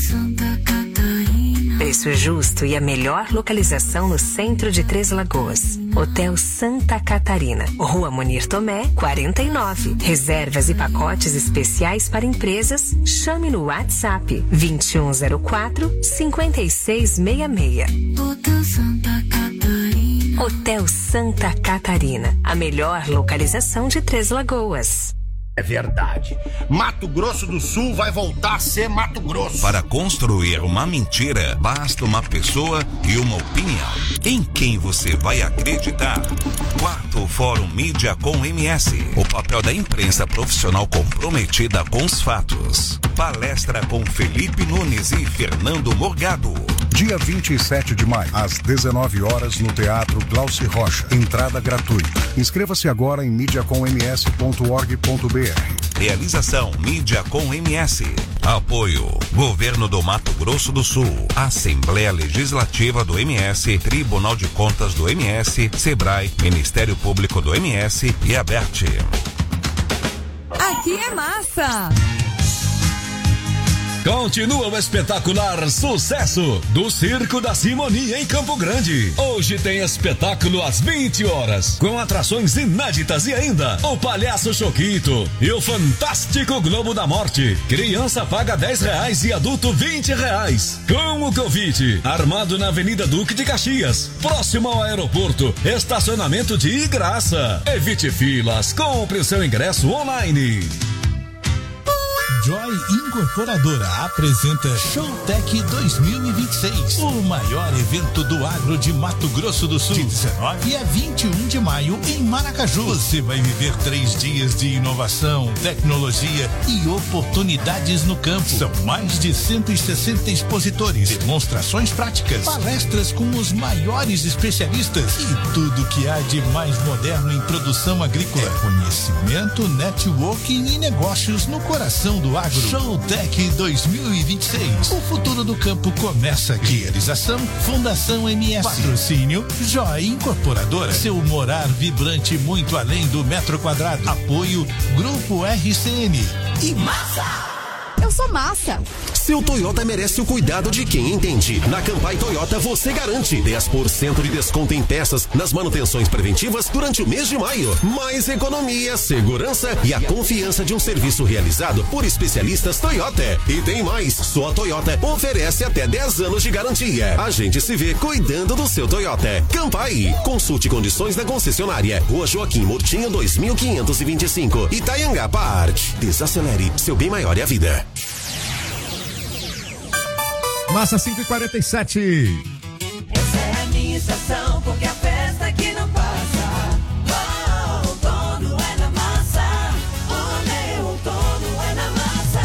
Preço justo e a melhor localização no centro de Três Lagoas. Hotel Santa Catarina, Rua Munir Tomé, quarenta e nove. Reservas e pacotes especiais para empresas. Chame no WhatsApp vinte e um zero quatro, cinquenta e seis sessenta e seis. Hotel Santa Catarina. Hotel Santa Catarina, a melhor localização de Três Lagoas. É verdade. Mato Grosso do Sul vai voltar a ser Mato Grosso. Para construir uma mentira, basta uma pessoa e uma opinião. Em quem você vai acreditar? Quarto Fórum Mídia com M S. O papel da imprensa profissional comprometida com os fatos. Palestra com Felipe Nunes e Fernando Morgado. Dia vinte e sete de maio, às dezenove horas, no Teatro Glauci Rocha. Entrada gratuita. Inscreva-se agora em mídia com m s ponto org ponto b r. Realização Mídia com M S. Apoio Governo do Mato Grosso do Sul, Assembleia Legislativa do M S, Tribunal de Contas do M S, Sebrae, Ministério Público do M S e Aberte. Aqui é massa. Continua o espetacular sucesso do Circo da Simonia em Campo Grande. Hoje tem espetáculo às vinte horas, com atrações inéditas e ainda o Palhaço Choquito e o Fantástico Globo da Morte. Criança paga dez reais e adulto vinte reais. Com o Covid, armado na Avenida Duque de Caxias, próximo ao aeroporto, estacionamento de graça. Evite filas, compre o seu ingresso online. Joy Incorporadora apresenta Showtech dois mil e vinte e seis, o maior evento do agro de Mato Grosso do Sul, de dezenove a vinte e um de maio em Maracaju. Você vai viver três dias de inovação, tecnologia e oportunidades no campo. São mais de cento e sessenta expositores, demonstrações práticas, palestras com os maiores especialistas e tudo que há de mais moderno em produção agrícola. É conhecimento, networking e negócios no coração do agro. Showtech dois mil e vinte e seis. O futuro do campo começa aqui. Realização Fundação M S. Patrocínio Joy Incorporadora. Seu morar vibrante muito além do metro quadrado. Apoio Grupo R C N. E massa! Eu sou massa. Seu Toyota merece o cuidado de quem entende. Na Campai Toyota você garante dez por cento de desconto em peças nas manutenções preventivas durante o mês de maio. Mais economia, segurança e a confiança de um serviço realizado por especialistas Toyota. E tem mais, só a Toyota oferece até dez anos de garantia. A gente se vê cuidando do seu Toyota. Campai, consulte condições da concessionária. Rua Joaquim Murtinho dois mil quinhentos e vinte e cinco, Itaianga Park. Desacelere, seu bem maior é a vida. Massa cinco e quarenta e sete. Essa é a minha estação, porque a festa aqui não passa. Oh, o outono é na massa. O meu outono é na massa.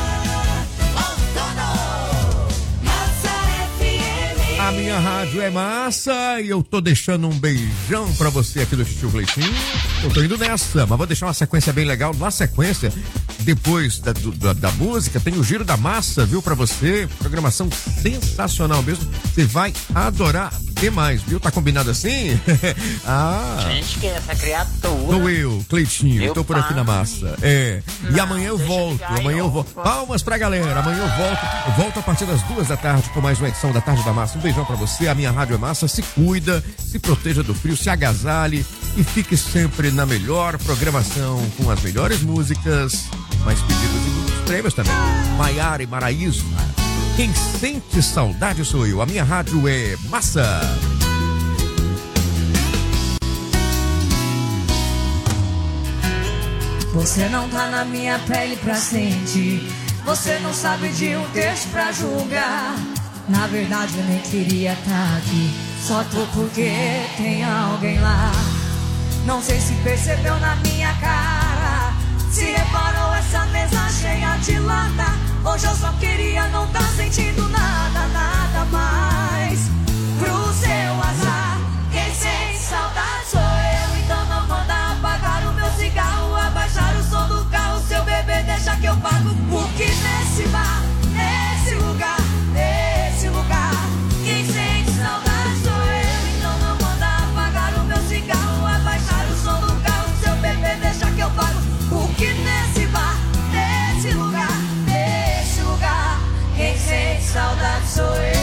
Outono, Massa F M. A minha rádio é massa e eu tô deixando um beijão pra você aqui do Tio Gleitinho. Eu tô indo nessa, mas vou deixar uma sequência bem legal. Na sequência, depois da, do, da, da música, tem o Giro da Massa, viu, pra você. Programação sensacional mesmo. Você vai adorar que mais, viu? Tá combinado assim? ah. Gente, que é essa criatura. Sou eu, Cleitinho, Meu tô por aqui pai. na massa. É. E Não, amanhã eu deixa volto. de Amanhã eu volto. Palmas pra galera. Amanhã eu volto. Eu volto a partir das duas da tarde com mais uma edição da Tarde da Massa. Um beijão pra você. A minha rádio é massa. Se cuida, se proteja do frio, se agasalhe e fique sempre na melhor programação com as melhores músicas, mais pedidos e muitos prêmios também. Maiara e Maraíso. Quem sente saudade sou eu. A minha rádio é massa. Você não tá na minha pele pra sentir. Você não sabe de um texto pra julgar. Na verdade eu nem queria tá aqui. Só tô porque tem alguém lá. Não sei se percebeu na minha cara. Se reparou essa mesa cheia de lata. Hoje eu só queria não tá sentindo nada, nada mais. Pro seu azar, quem sente saudade sou eu. Então não manda apagar o meu cigarro, abaixar o som do carro. Seu bebê deixa que eu pago. Porque nesse bar, nesse lugar, nesse lugar, quem sente saudade sou eu. Então não manda apagar o meu cigarro, abaixar o som do carro. Seu bebê deixa que eu pago. Porque nesse bar, nesse lugar, nesse lugar, quem sente saudade sou eu.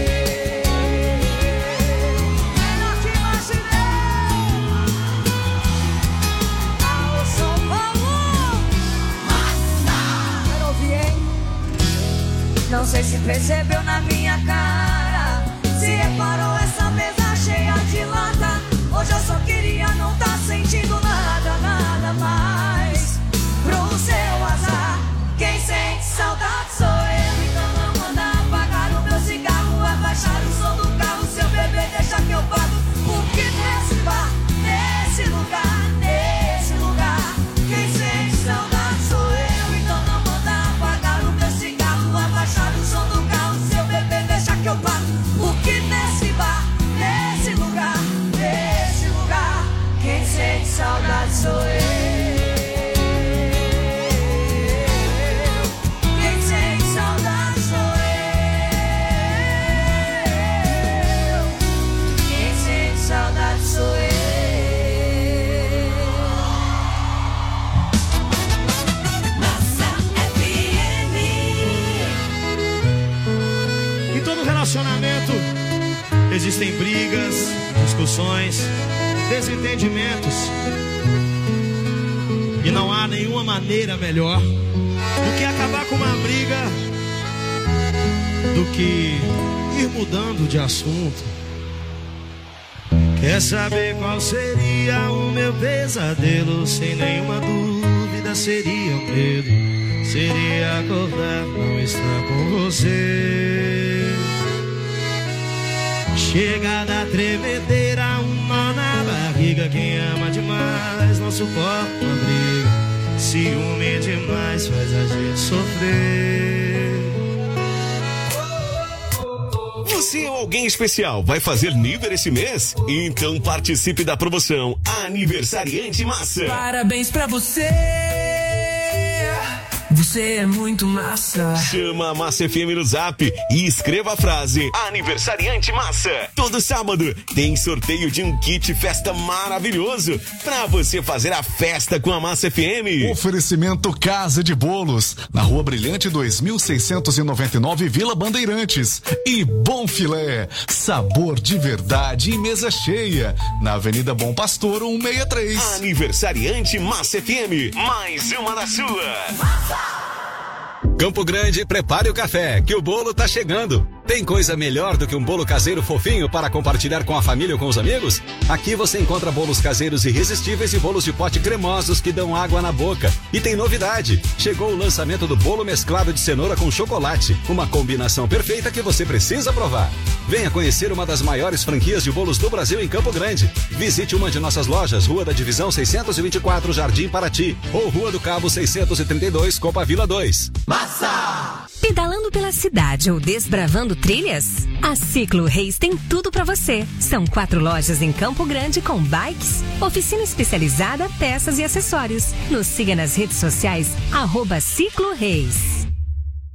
Não sei se percebeu na minha cara. Se reparou essa mesa cheia de lata. Hoje eu só queria não tá sentindo nada, nada mais. Pro seu azar, quem sente saudade sou eu. Então não manda apagar o meu cigarro, abaixar o som do carro. Seu bebê deixa que eu pago. Porque nesse bar, nesse lugar, nesse lugar, quem sente saudade sou eu. Então não manda apagar o meu cigarro, abaixar o som do carro. Seu bebê deixa que eu pago. Porque nesse bar, nesse lugar, nesse lugar, quem sente saudade sou eu. Quem sente saudade sou eu. Quem sente saudade sou eu. Em todo relacionamento existem brigas, discussões, desentendimentos. E não há nenhuma maneira melhor do que acabar com uma briga, do que ir mudando de assunto. Quer saber qual seria o meu pesadelo? Sem nenhuma dúvida seria o medo. Seria acordar, não estar com você. Chega da tremedeira, um nó na barriga. Quem ama demais não suporta uma briga. Ciúme demais faz a gente sofrer. Você é alguém especial, vai fazer nível esse mês? Então participe da promoção Aniversariante Massa. Parabéns pra você. Você é muito massa. Chama a Massa F M no Zap e escreva a frase Aniversariante Massa. Todo sábado tem sorteio de um kit festa maravilhoso pra você fazer a festa com a Massa F M. Oferecimento Casa de Bolos, na Rua Brilhante dois mil seiscentos e noventa e nove, Vila Bandeirantes. E Bom Filé, sabor de verdade e mesa cheia, na Avenida Bom Pastor cento e sessenta e três. Aniversariante Massa F M, mais uma da sua. Massa! Campo Grande, prepare o café, que o bolo tá chegando. Tem coisa melhor do que um bolo caseiro fofinho para compartilhar com a família ou com os amigos? Aqui você encontra bolos caseiros irresistíveis e bolos de pote cremosos que dão água na boca. E tem novidade, chegou o lançamento do bolo mesclado de cenoura com chocolate, uma combinação perfeita que você precisa provar. Venha conhecer uma das maiores franquias de bolos do Brasil em Campo Grande. Visite uma de nossas lojas, Rua da Divisão seiscentos e vinte e quatro, Jardim Paraty, ou Rua do Cabo seiscentos e trinta e dois, Copa Vila dois. Massa! Pedalando pela cidade ou desbravando trilhas? A Ciclo Reis tem tudo pra você. São quatro lojas em Campo Grande com bikes, oficina especializada, peças e acessórios. Nos siga nas redes sociais, arroba Ciclo Reis.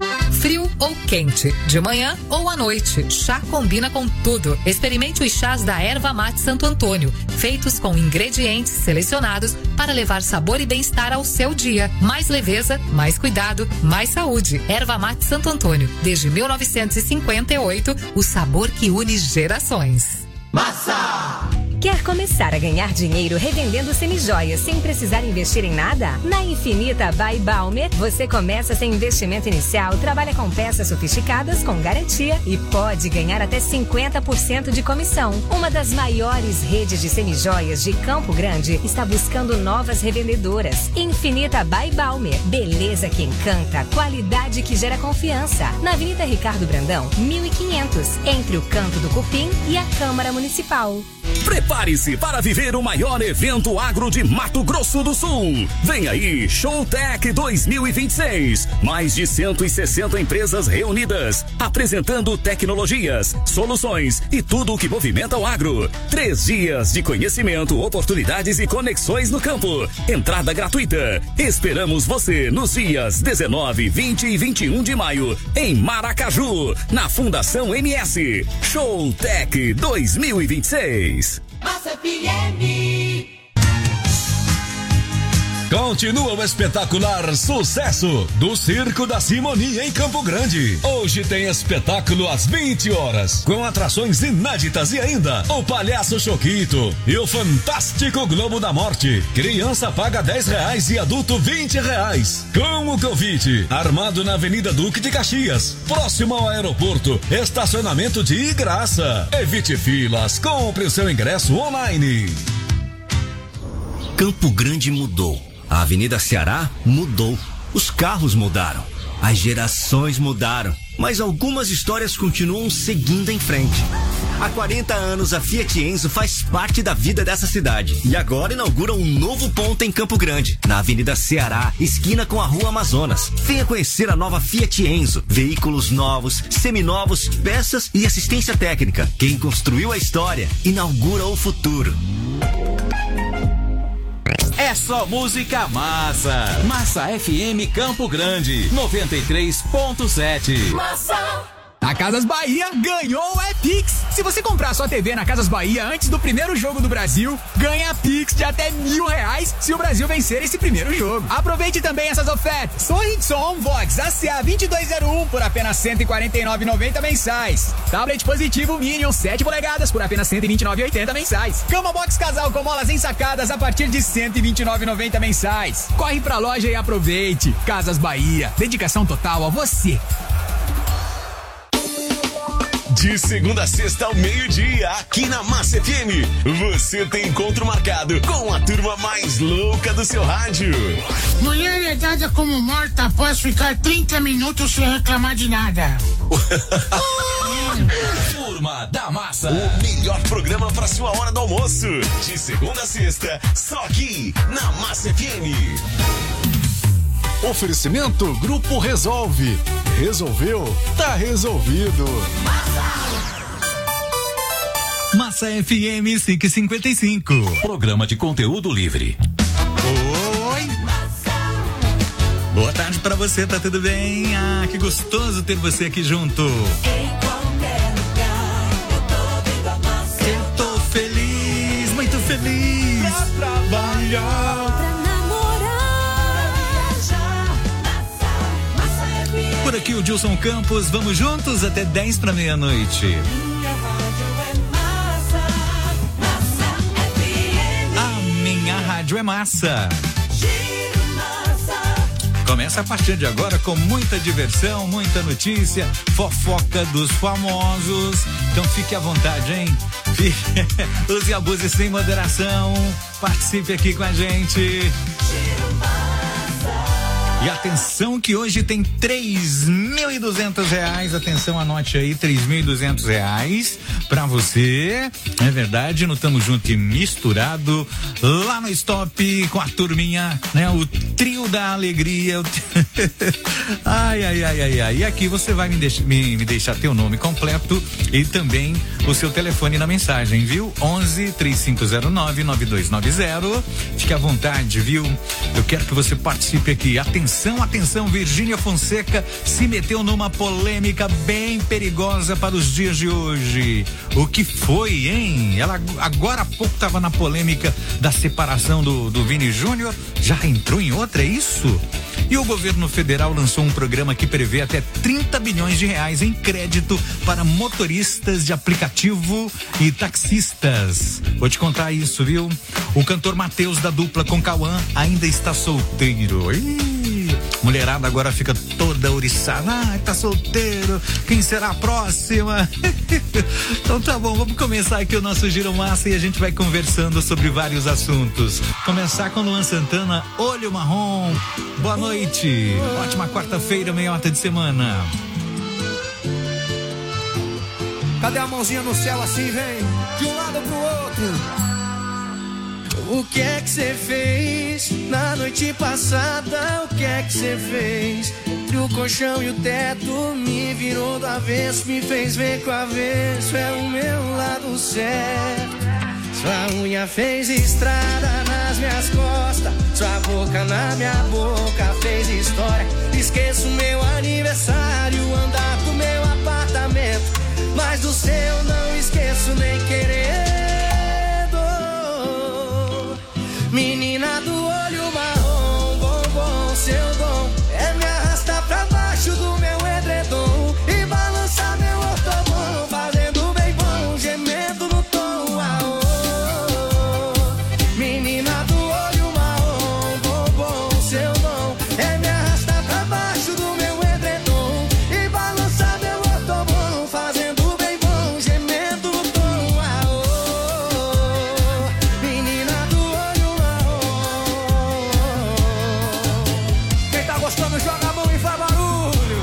frio ou quente, de manhã ou à noite. Chá combina com tudo. Experimente os chás da Erva Mate Santo Antônio, feitos com ingredientes selecionados para levar sabor e bem-estar ao seu dia. Mais leveza, mais cuidado, mais saúde. Erva Mate Santo Antônio, desde mil novecentos e cinquenta e oito, o sabor que une gerações. Massa! Quer começar a ganhar dinheiro revendendo semijoias sem precisar investir em nada? Na Infinita by Balmer, você começa sem investimento inicial, trabalha com peças sofisticadas com garantia e pode ganhar até cinquenta por cento de comissão. Uma das maiores redes de semijoias de Campo Grande está buscando novas revendedoras. Infinita by Balmer, beleza que encanta, qualidade que gera confiança. Na Avenida Ricardo Brandão, mil e quinhentos, entre o Canto do Cupim e a Câmara Municipal. Prepare-se para viver o maior evento agro de Mato Grosso do Sul. Vem aí, Showtech dois mil e vinte e seis. Mais de cento e sessenta empresas reunidas, apresentando tecnologias, soluções e tudo o que movimenta o agro. Três dias de conhecimento, oportunidades e conexões no campo. Entrada gratuita. Esperamos você nos dias dezenove, vinte e vinte e um de maio, em Maracaju, na Fundação M S. Showtech dois mil e vinte e seis. Massa F M. Continua o espetacular sucesso do Circo da Simonia em Campo Grande. Hoje tem espetáculo às vinte horas, com atrações inéditas e ainda o Palhaço Choquito e o Fantástico Globo da Morte. Criança paga dez reais e adulto vinte reais. Com o convite, armado na Avenida Duque de Caxias, próximo ao aeroporto, estacionamento de graça. Evite filas, compre o seu ingresso online. Campo Grande mudou. A Avenida Ceará mudou. Os carros mudaram. As gerações mudaram. Mas algumas histórias continuam seguindo em frente. Há quarenta anos, a Fiat Enzo faz parte da vida dessa cidade. E agora inaugura um novo ponto em Campo Grande, na Avenida Ceará, esquina com a Rua Amazonas. Venha conhecer a nova Fiat Enzo. Veículos novos, seminovos, peças e assistência técnica. Quem construiu a história, inaugura o futuro. É só música massa. Massa F M Campo Grande, noventa e três ponto sete. Massa. A Casas Bahia ganhou o é-Pix. Se você comprar sua T V na Casas Bahia antes do primeiro jogo do Brasil, ganha Pix de até mil reais se o Brasil vencer esse primeiro jogo. Aproveite também essas ofertas. Sorritson Vox A C A vinte e dois zero um por apenas cento e quarenta e nove reais e noventa centavos mensais. Tablet positivo Minion sete polegadas por apenas cento e vinte e nove reais e oitenta centavos mensais. Cama Box Casal com molas ensacadas a partir de cento e vinte e nove reais e noventa centavos mensais. Corre pra loja e aproveite. Casas Bahia. Dedicação total a você. De segunda a sexta ao meio-dia, aqui na Massa F M, você tem encontro marcado com a turma mais louca do seu rádio. Mulher é dada como morta após ficar trinta minutos sem reclamar de nada. Turma da Massa, o melhor programa para sua hora do almoço. De segunda a sexta, só aqui na Massa F M. Oferecimento Grupo Resolve. Resolveu? Tá resolvido. Massa F M cinco e cinquenta e cinco. Programa de conteúdo livre. Oi. Boa tarde pra você, tá tudo bem? Ah, que gostoso ter você aqui junto. Em qualquer lugar, eu tô vendo a massa. Eu tô feliz, muito feliz. Pra trabalhar. Por aqui o Gilson Campos, vamos juntos até dez para meia-noite. Minha rádio é massa, Massa F M. A minha rádio é massa. Giro massa. Começa a partir de agora com muita diversão, muita notícia, fofoca dos famosos. Então fique à vontade, hein? Use e abuse sem moderação. Participe aqui com a gente. Giro massa. E atenção que hoje tem três mil e duzentos reais, atenção, anote aí, três mil e duzentos reais pra você, é verdade, no Tamo Junto e Misturado, lá no Stop, com a turminha, né, o trio da alegria, ai, ai, ai, ai, ai, e aqui você vai me, deix- me, me deixar teu nome completo e também o seu telefone na mensagem, viu? onze, três cinco zero nove, nove dois nove zero, fique à vontade, viu? Eu quero que você participe aqui, atenção, Atenção, atenção, Virgínia Fonseca se meteu numa polêmica bem perigosa para os dias de hoje. O que foi, hein? Ela agora há pouco estava na polêmica da separação do, do Vini Júnior, já entrou em outra, é isso? E o governo federal lançou um programa que prevê até trinta bilhões de reais em crédito para motoristas de aplicativo e taxistas. Vou te contar isso, viu? O cantor Matheus da dupla com Cauã ainda está solteiro. Ih, mulherada agora fica toda ouriçada. Ah, tá solteiro. Quem será a próxima? Então tá bom, vamos começar aqui o nosso Giro Massa e a gente vai conversando sobre vários assuntos. Começar com Luan Santana, Olho Marrom. Boa noite. Ótima quarta-feira, meiota de semana. Cadê a mãozinha no céu assim, vem? De um lado pro outro. O que é que você fez na noite passada? O que é que você fez? Entre o colchão e o teto me virou do avesso, me fez ver que o avesso é o meu lado certo. Sua unha fez estrada nas minhas costas, sua boca na minha boca fez história. Esqueço meu aniversário, andar do meu apartamento, mas do seu não esqueço nem querendo. Menina do olho marrom, bombom, seu dom é me arrastar pra baixo do meu edredom e balançar meu ortobom, fazendo bem bom, gemendo no tom. Ah, oh. Menina do olho marrom, bombom, seu dom é me arrastar pra baixo do meu edredom e balançar meu ortobom, fazendo bem bom, gemendo no tom. Ah, oh. Menina do gostando, joga a mão e faz barulho.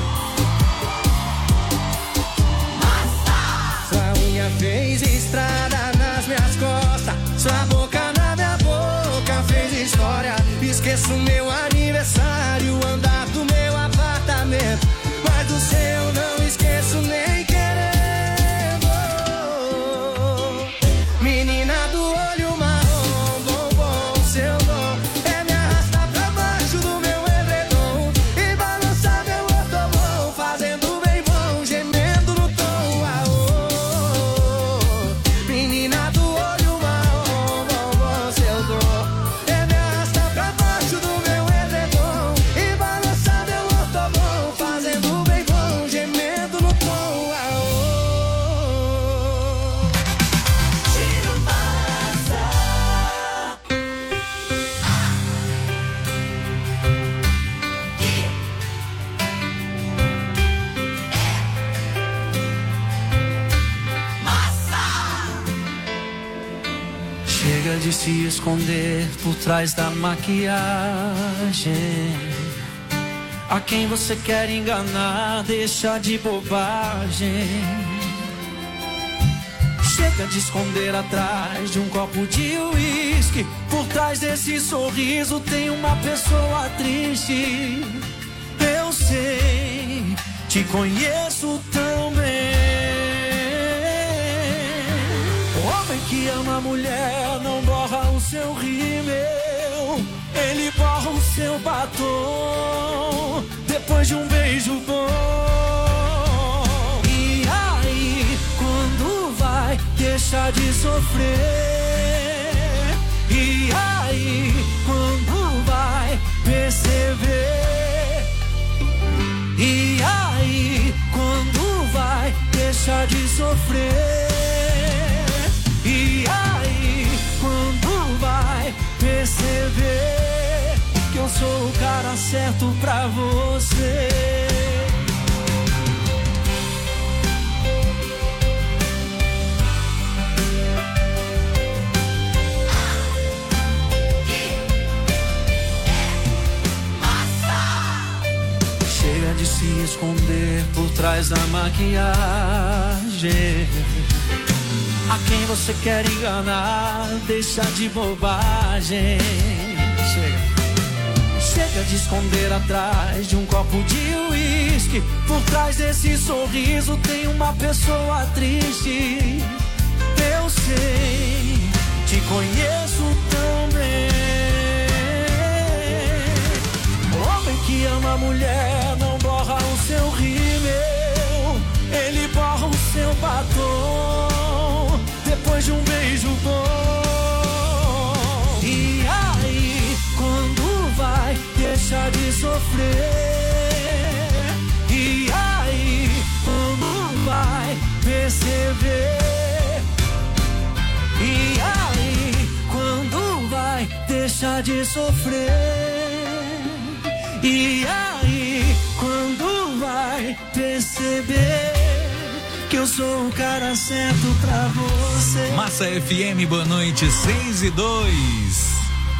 Massa! Sua unha fez estrada nas minhas costas, sua boca na minha boca fez história. Esqueço meu aniversário, andar do meu apartamento, mas do seu não esqueço nem querendo. Menina do olho marrom, bombom, seu dom é me arrastar pra baixo do meu de se esconder por trás da maquiagem. A quem você quer enganar, deixa de bobagem. Chega de esconder atrás de um copo de uísque. Por trás desse sorriso tem uma pessoa triste. Eu sei, te conheço tão bem. Homem que ama a mulher não borra o seu rímel, ele borra o seu batom depois de um beijo bom. E aí, quando vai deixar de sofrer? E aí, quando vai perceber? E aí, quando vai deixar de sofrer? E aí, quando vai perceber que eu sou o cara certo pra você? Chega de se esconder por trás da maquiagem. A quem você quer enganar, deixa de bobagem. Chega. Chega de esconder atrás de um copo de uísque. Por trás desse sorriso tem uma pessoa triste. Eu sei, te conheço tão bem. Homem que sofrer. E aí, como vai perceber? E aí, quando vai deixar de sofrer? E aí, quando vai perceber que eu sou o cara certo pra você? Massa F M, boa noite, seis e dois.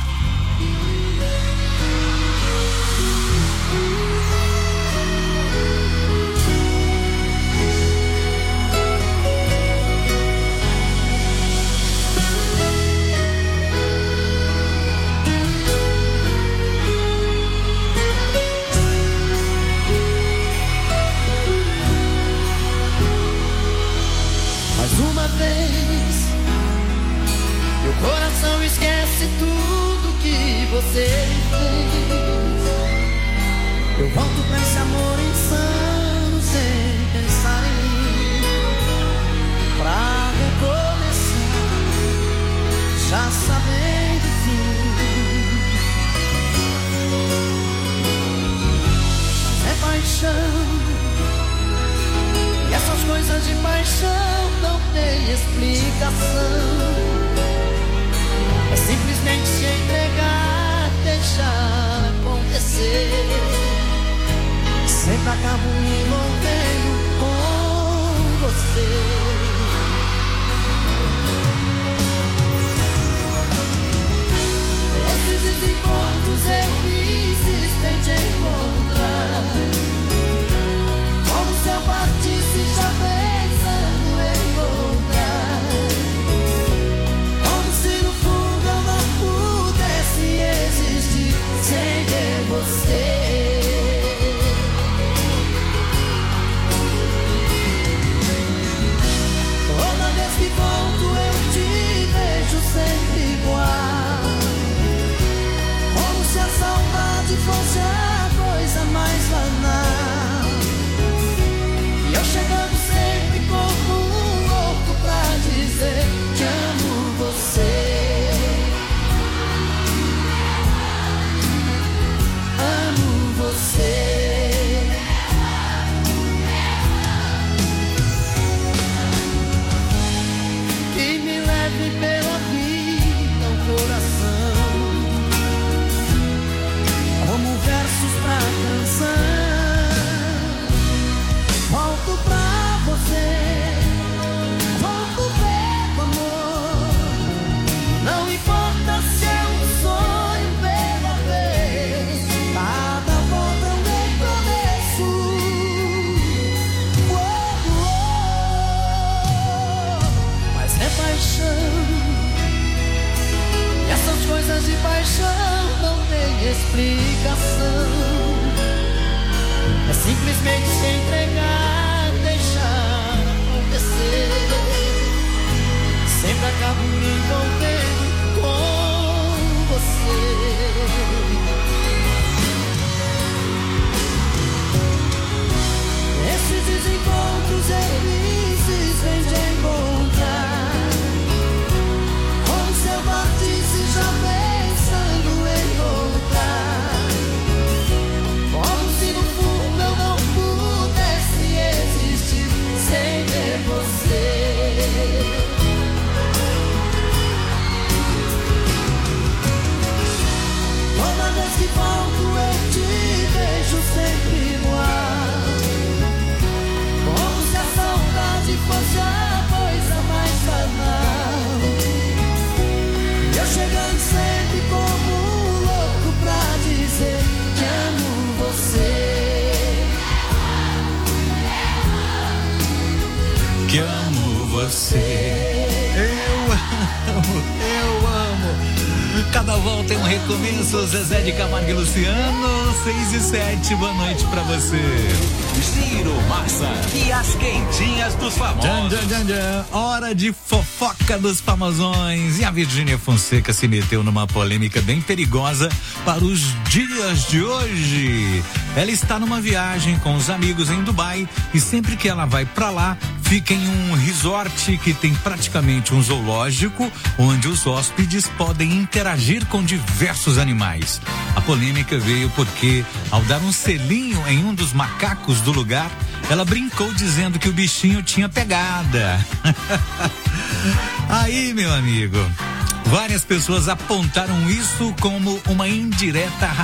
Uma vez, meu coração esquece tudo que você fez. Eu volto pra esse amor insano sem pensar em mim, pra recomeçar, já sabendo o fim. É paixão, e essas coisas de paixão não tem explicação. É simplesmente se entregar, deixar acontecer. Sempre acabo me envolvendo com você. Esses desencontros eu insistei te encontrar. Como se eu partisse já pensando em voltar. Como se no fundo eu não pudesse existir sem ter você. Toda vez que volto eu te vejo sempre igual. Como se a saudade fosse a coisa mais banal. Eu chegando sempre como um louco pra dizer que amo você. Amo você. Que me leve pela vida o coração, como versos pra canção. Volto pra você, volto ver o amor. Não importa se é um sonho pela vez, cada volta é um recomeço. Oh, oh, mas é paixão, e essas coisas de paixão não tem explicação. É simplesmente se entregar, deixar acontecer. Sempre acabo me envolvendo com você. Esses desencontros felizes vêm de encontrar. Como se eu partisse já pensando em voltar. Como se no fundo eu não pudesse existir sem ver você. Toda vez que volto eu te vejo sempre igual. Como se a saudade fosse a coisa mais banal. Eu chegando sempre como um louco pra dizer que amo você. Que amo você. Eu amo, eu amo. Cada volta é um recomeço. Zezé de Camargo e Luciano, seis e sete. Boa noite pra você. Giro Massa e as quentinhas dos famosos. Tchan, tchan, tchan, tchan. Hora de fofoca dos famosões. E a Virgínia Fonseca se meteu numa polêmica bem perigosa para os dias de hoje. Ela está numa viagem com os amigos em Dubai e sempre que ela vai pra lá, fica em um resort que tem praticamente um zoológico, onde os hóspedes podem interagir com diversos animais. A polêmica veio porque, ao dar um selinho em um dos macacos do lugar, ela brincou dizendo que o bichinho tinha pegada. Aí, meu amigo, várias pessoas apontaram isso como uma indireta